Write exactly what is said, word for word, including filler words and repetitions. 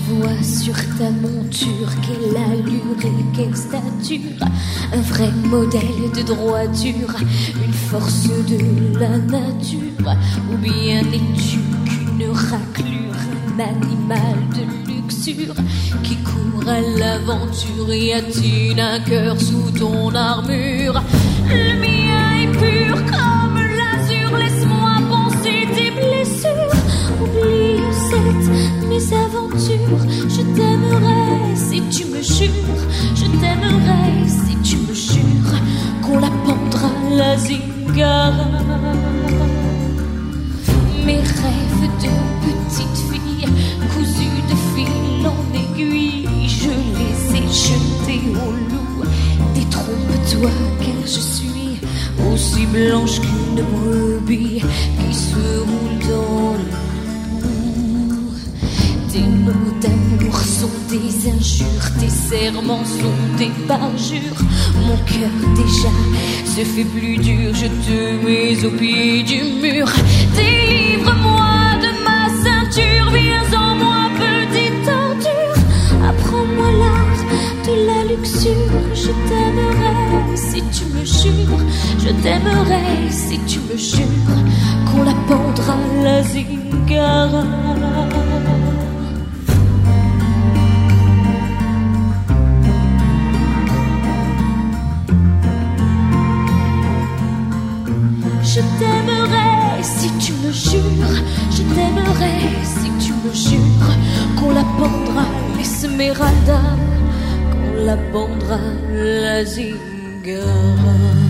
vois sur ta monture quelle allure et quelle stature, un vrai modèle de droiture, une force de la nature. Ou bien es-tu qu'une raclure, un animal de luxure qui court à l'aventure? Y a-t-il un cœur sous ton armure? Le mien est pur comme l'azur, laisse-moi penser tes blessures. Oublie cette mésaventure, je t'aimerais si tu me jures, je t'aimerais si tu me jures qu'on la pendra la zingara. Mes rêves de petite fille, cousus de fil en aiguille, je les ai jetés au loup. Détrompe-toi car je suis aussi blanche qu'une brebis qui se roule dans le boue. Tes mots d'amour sont des injures, tes serments sont des parjures. Mon cœur déjà se fait plus dur, je te mets au pied du mur. Délivre-moi de ma ceinture, viens en moi petite torture. Apprends-moi l'art de la luxure, je t'aimerais si tu me jures, je t'aimerais si tu me jures qu'on la pendra la zingara. Je t'aimerais si tu me jures, je t'aimerais si tu me jures qu'on la pendra l'esmeralda, qu'on la pendra la zingara.